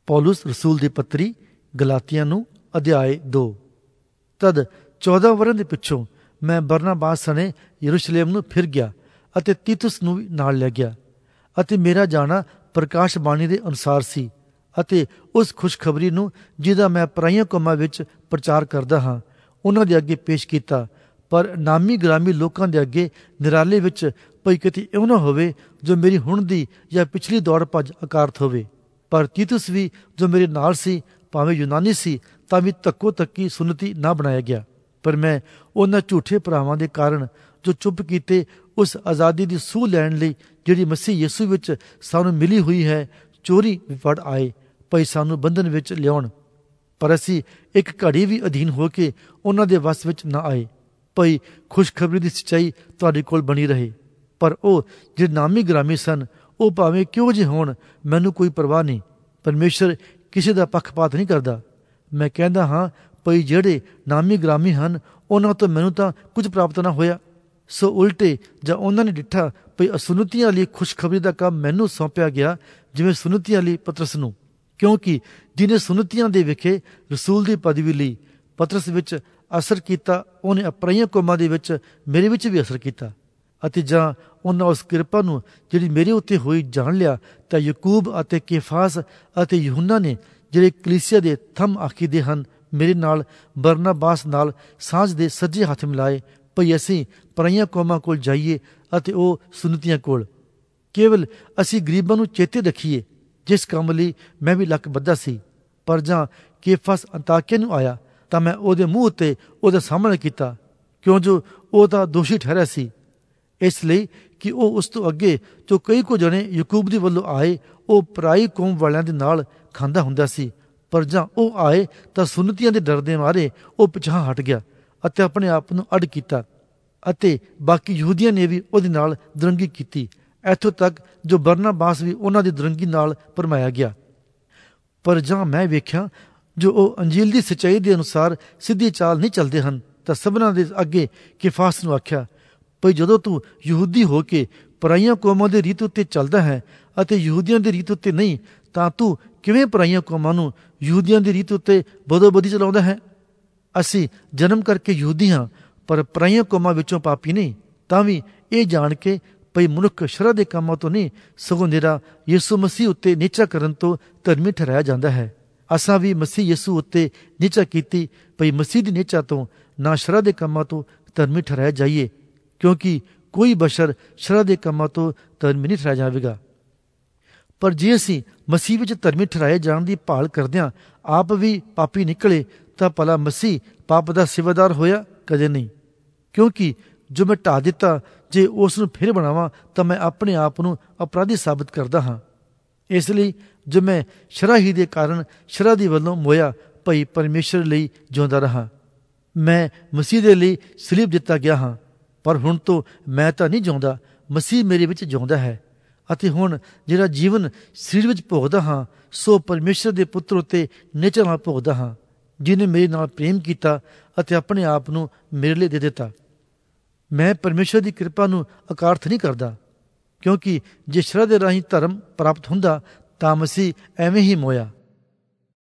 ਪੌਲੁਸ ਰਸੂਲ ਦੀ ਪੱਤਰੀ ਗਲਾਤੀਆਂ ਨੂੰ ਅਧਿਆਇ 2। ਤਦ 14 ਵਰ੍ਹਿਆਂ ਦੇ ਪਿੱਛੋਂ ਮੈਂ ਬਰਨਾਬਾਸ ਸਣੇ ਯਰੂਸ਼ਲੇਮ ਨੂੰ ਫਿਰ ਗਿਆ ਅਤੇ ਤੀਤੁਸ ਨੂੰ ਵੀ ਨਾਲ ਲੈ ਗਿਆ। ਅਤੇ ਮੇਰਾ ਜਾਣਾ ਪ੍ਰਕਾਸ਼ ਬਾਣੀ ਦੇ ਅਨੁਸਾਰ ਸੀ ਅਤੇ ਉਸ ਖੁਸ਼ਖਬਰੀ ਨੂੰ ਜਿਹਦਾ ਮੈਂ ਪਰਾਈਆਂ ਕੌਮਾਂ ਵਿੱਚ ਪ੍ਰਚਾਰ ਕਰਦਾ ਹਾਂ ਉਹਨਾਂ ਦੇ ਅੱਗੇ ਪੇਸ਼ ਕੀਤਾ। ਪਰ ਨਾਮੀ ਗ੍ਰਾਮੀ ਲੋਕਾਂ ਦੇ ਅੱਗੇ ਨਿਰਾਲੇ ਵਿੱਚ ਭਈ ਕਿਤੇ ਇਉਂ ਨਾ ਹੋਵੇ ਜੋ ਮੇਰੀ ਹੁਣ ਦੀ ਜਾਂ ਪਿਛਲੀ ਦੌੜ ਭੱਜ ਅਕਾਰਥ ਹੋਵੇ। ਪਰ ਤੀਤੁਸ ਵੀ ਜੋ ਮੇਰੇ ਨਾਲ ਸੀ, ਭਾਵੇਂ ਯੂਨਾਨੀ ਸੀ, ਤਾਂ ਵੀ ਧੱਕੋ ਧੱਕੀ ਸੁਨਤੀ ਨਾ ਬਣਾਇਆ ਗਿਆ। ਪਰ ਮੈਂ ਉਹਨਾਂ ਝੂਠੇ ਭਰਾਵਾਂ ਦੇ ਕਾਰਨ ਜੋ ਚੁੱਪ ਕੀਤੇ ਉਸ ਆਜ਼ਾਦੀ ਦੀ ਸੂਹ ਲੈਣ ਲਈ ਜਿਹੜੀ ਮਸੀਹ ਯਿਸੂ ਵਿੱਚ ਸਾਨੂੰ ਮਿਲੀ ਹੋਈ ਹੈ ਚੋਰੀ ਵੜ ਆਏ ਭਈ ਸਾਨੂੰ ਬੰਧਨ ਵਿੱਚ ਲਿਆਉਣ। ਪਰ ਅਸੀਂ ਇੱਕ ਘੜੀ ਵੀ ਅਧੀਨ ਹੋ ਕੇ ਉਹਨਾਂ ਦੇ ਵੱਸ ਵਿੱਚ ਨਾ ਆਏ ਭਈ ਖੁਸ਼ਖਬਰੀ ਦੀ ਸੱਚਾਈ ਤੁਹਾਡੇ ਕੋਲ ਬਣੀ ਰਹੇ। ਪਰ ਉਹ ਜਿਹੜੇ ਨਾਮੀ ਗ੍ਰਾਮੀ ਸਨ, ਉਹ ਭਾਵੇਂ ਕਿਉਂ ਜਿਹੇ ਹੋਣ, ਮੈਨੂੰ ਕੋਈ ਪਰਵਾਹ ਨਹੀਂ। ਪਰਮੇਸ਼ਰ ਕਿਸੇ ਦਾ ਪੱਖਪਾਤ ਨਹੀਂ ਕਰਦਾ। ਮੈਂ ਕਹਿੰਦਾ ਹਾਂ ਭਈ ਜਿਹੜੇ ਨਾਮੀ ਗ੍ਰਾਮੀ ਹਨ ਉਹਨਾਂ ਤੋਂ ਮੈਨੂੰ ਤਾਂ ਕੁਝ ਪ੍ਰਾਪਤ ਨਾ ਹੋਇਆ। ਸੋ ਉਲਟੇ ਜਾਂ ਉਹਨਾਂ ਨੇ ਡਿੱਠਾ ਭਈ ਅਸੁਨਤੀਆਂ ਲਈ ਖੁਸ਼ਖਬਰੀ ਦਾ ਕੰਮ ਮੈਨੂੰ ਸੌਂਪਿਆ ਗਿਆ, ਜਿਵੇਂ ਸੁਨਤੀਆਂ ਲਈ ਪਤਰਸ ਨੂੰ। ਕਿਉਂਕਿ ਜਿਹਨੇ ਸੁਨਤੀਆਂ ਦੇ ਵਿਖੇ ਰਸੂਲ ਦੀ ਪਦਵੀ ਲਈ ਪਤਰਸ ਵਿੱਚ ਅਸਰ ਕੀਤਾ, ਉਹਨੇ ਅਪਰਾਈਆਂ ਕੌਮਾਂ ਦੇ ਵਿੱਚ ਮੇਰੇ ਵਿੱਚ ਵੀ ਅਸਰ ਕੀਤਾ। ਅਤੇ ਜਾਂ ਉਹਨਾਂ ਉਸ ਕਿਰਪਾ ਨੂੰ ਜਿਹੜੀ ਮੇਰੇ ਉੱਤੇ ਹੋਈ ਜਾਣ ਲਿਆ ਤਾਂ ਯਕੂਬ ਅਤੇ ਕੇਫਾਸ ਅਤੇ ਯਹੂਨਾ ਨੇ, ਜਿਹੜੇ ਕਲੀਸਿਆ ਦੇ ਥੰਮ ਆਖੀਦੇ ਹਨ, ਮੇਰੇ ਨਾਲ ਬਰਨਾਬਾਸ ਨਾਲ ਸਾਂਝ ਦੇ ਸੱਜੇ ਹੱਥ ਮਿਲਾਏ ਭਈ ਅਸੀਂ ਪਰਾਈਆਂ ਕੌਮਾਂ ਕੋਲ ਜਾਈਏ ਅਤੇ ਉਹ ਸੁਨਤੀਆਂ ਕੋਲ। ਕੇਵਲ ਅਸੀਂ ਗਰੀਬਾਂ ਨੂੰ ਚੇਤੇ ਰੱਖੀਏ, ਜਿਸ ਕੰਮ ਲਈ ਮੈਂ ਵੀ ਲੱਕ ਬੱਧਾ ਸੀ। ਪਰ ਜਾਂ ਕੇਫਾਸ ਅੰਤਾਕਿਆ ਨੂੰ ਆਇਆ ਤਾਂ ਮੈਂ ਉਹਦੇ ਮੂੰਹ ਉੱਤੇ ਉਹਦਾ ਸਾਹਮਣਾ ਕੀਤਾ, ਕਿਉਂ ਜੋ ਉਹ ਤਾਂ ਦੋਸ਼ੀ ਠਹਿਰਿਆ ਸੀ। ਇਸ ਲਈ ਕਿ ਉਹ ਉਸ ਤੋਂ ਅੱਗੇ ਜੋ ਕਈ ਕੁ ਜਣੇ ਯਕੂਬ ਦੀ ਵੱਲੋਂ ਆਏ, ਉਹ ਪਰਾਈ ਕੌਮ ਵਾਲਿਆਂ ਦੇ ਨਾਲ ਖਾਂਦਾ ਹੁੰਦਾ ਸੀ। ਪਰ ਜਾਂ ਉਹ ਆਏ ਤਾਂ ਸੁਨਤੀਆਂ ਦੇ ਡਰ ਦੇ ਮਾਰੇ ਉਹ ਪਿਛਾਂਹ ਹਟ ਗਿਆ ਅਤੇ ਆਪਣੇ ਆਪ ਨੂੰ ਅੱਡ ਕੀਤਾ। ਅਤੇ ਬਾਕੀ ਯਹੂਦੀਆਂ ਨੇ ਵੀ ਉਹਦੇ ਨਾਲ ਦਰੰਗੀ ਕੀਤੀ, ਇੱਥੋਂ ਤੱਕ ਜੋ ਬਰਨਾਬਾਸ ਵੀ ਉਹਨਾਂ ਦੀ ਦਰੰਗੀ ਨਾਲ ਭਰਮਾਇਆ ਗਿਆ। ਪਰ ਜਾਂ ਮੈਂ ਵੇਖਿਆ ਜੋ ਉਹ ਅੰਜੀਲ ਦੀ ਸੱਚਾਈ ਦੇ ਅਨੁਸਾਰ ਸਿੱਧੀ ਚਾਲ ਨਹੀਂ ਚੱਲਦੇ ਹਨ, ਤਾਂ ਸਭਨਾਂ ਦੇ ਅੱਗੇ ਕੇਫਾਸ ਨੂੰ ਆਖਿਆ ਭਈ ਜਦੋਂ ਤੂੰ ਯਹੂਦੀ ਹੋ ਕੇ ਪਰਾਈਆਂ ਕੌਮਾਂ ਦੇ ਰੀਤ ਉੱਤੇ ਚੱਲਦਾ ਹੈ ਅਤੇ ਯਹੂਦੀਆਂ ਦੀ ਰੀਤ ਉੱਤੇ ਨਹੀਂ, ਤਾਂ ਤੂੰ ਕਿਵੇਂ ਪਰਾਈਆਂ ਕੌਮਾਂ ਨੂੰ ਯਹੂਦੀਆਂ ਦੀ ਰੀਤ ਉੱਤੇ ਬਦੋਬਦੀ ਚਲਾਉਂਦਾ ਹੈ? ਅਸੀਂ ਜਨਮ ਕਰਕੇ ਯਹੂਦੀ ਹਾਂ, ਪਰ ਪਰਾਈਆਂ ਕੌਮਾਂ ਵਿੱਚੋਂ ਪਾਪੀ ਨਹੀਂ। ਤਾਂ ਵੀ ਇਹ ਜਾਣ ਕੇ ਭਈ ਮਨੁੱਖ ਸ਼ਰ੍ਹਾ ਦੇ ਕੰਮਾਂ ਤੋਂ ਨਹੀਂ, ਸਗੋਂ ਨਿਰਾ ਯਿਸੂ ਮਸੀਹ ਉੱਤੇ ਨੀਚਾ ਕਰਨ ਤੋਂ ਧਰਮੀ ਠਹਿਰਾਇਆ ਜਾਂਦਾ ਹੈ। ਅਸਾਂ ਵੀ ਮਸੀਹ ਯਿਸੂ ਉੱਤੇ ਨੀਚਾ ਕੀਤੀ ਭਈ ਮਸੀਹ ਦੀ ਨੀਚਾ ਤੋਂ ਨਾ ਸ਼ਰ੍ਹਾ ਦੇ ਕੰਮਾਂ ਤੋਂ ਧਰਮੀ ਠਹਿਰਾਇਆ ਜਾਈਏ, ਕਿਉਂਕਿ ਕੋਈ ਬਸ਼ਰ ਸ਼ਰ੍ਹਾ ਦੇ ਕੰਮਾਂ ਤੋਂ ਧਰਮੀ ਨਹੀਂ ਠਹਿਰਾਇਆ ਜਾਵੇਗਾ। ਪਰ ਜੇ ਅਸੀਂ ਮਸੀਹ ਵਿੱਚ ਧਰਮੀ ਠਹਿਰਾਏ ਜਾਣ ਦੀ ਭਾਲ ਕਰਦਿਆਂ ਆਪ ਵੀ ਪਾਪੀ ਨਿਕਲੇ, ਤਾਂ ਭਲਾ ਮਸੀਹ ਪਾਪ ਦਾ ਸੇਵਾਦਾਰ ਹੋਇਆ? ਕਦੇ ਨਹੀਂ। ਕਿਉਂਕਿ ਜੋ ਮੈਂ ਢਾਹ ਦਿੱਤਾ, ਜੇ ਉਸ ਨੂੰ ਫਿਰ ਬਣਾਵਾਂ ਤਾਂ ਮੈਂ ਆਪਣੇ ਆਪ ਨੂੰ ਅਪਰਾਧੀ ਸਾਬਤ ਕਰਦਾ ਹਾਂ। ਇਸ ਲਈ ਜੋ ਮੈਂ ਸ਼ਰ੍ਹਾ ਹੀ ਦੇ ਕਾਰਨ ਸ਼ਰ੍ਹਾ ਦੀ ਵੱਲੋਂ ਮੋਇਆ ਭਈ ਪਰਮੇਸ਼ਰ ਲਈ ਜਿਉਂਦਾ ਰਹਾ। ਮੈਂ ਮਸੀਹ ਦੇ ਲਈ ਸਲੀਬ ਦਿੱਤਾ ਗਿਆ ਹਾਂ, ਪਰ ਹੁਣ ਤੋਂ ਮੈਂ ਤਾਂ ਨਹੀਂ ਜਿਉਂਦਾ, ਮਸੀਹ ਮੇਰੇ ਵਿੱਚ ਜਿਉਂਦਾ ਹੈ। ਅਤੇ ਹੁਣ ਜਿਹੜਾ ਜੀਵਨ ਸਰੀਰ ਵਿੱਚ ਭੋਗਦਾ ਹਾਂ, ਸੋ ਪਰਮੇਸ਼ਰ ਦੇ ਪੁੱਤਰ ਉੱਤੇ ਨਿਚਾ ਨਾਲ ਭੋਗਦਾ ਹਾਂ, ਜਿਹਨੇ ਮੇਰੇ ਨਾਲ ਪ੍ਰੇਮ ਕੀਤਾ ਅਤੇ ਆਪਣੇ ਆਪ ਨੂੰ ਮੇਰੇ ਲਈ ਦੇ ਦਿੱਤਾ। ਮੈਂ ਪਰਮੇਸ਼ਰ ਦੀ ਕਿਰਪਾ ਨੂੰ ਅਕਾਰਥ ਨਹੀਂ ਕਰਦਾ, ਕਿਉਂਕਿ ਜੇ ਸ਼ਰ੍ਹਾ ਦੇ ਰਾਹੀਂ ਧਰਮ ਪ੍ਰਾਪਤ ਹੁੰਦਾ ਤਾਂ ਮਸੀਹ ਐਵੇਂ ਹੀ ਮੋਇਆ।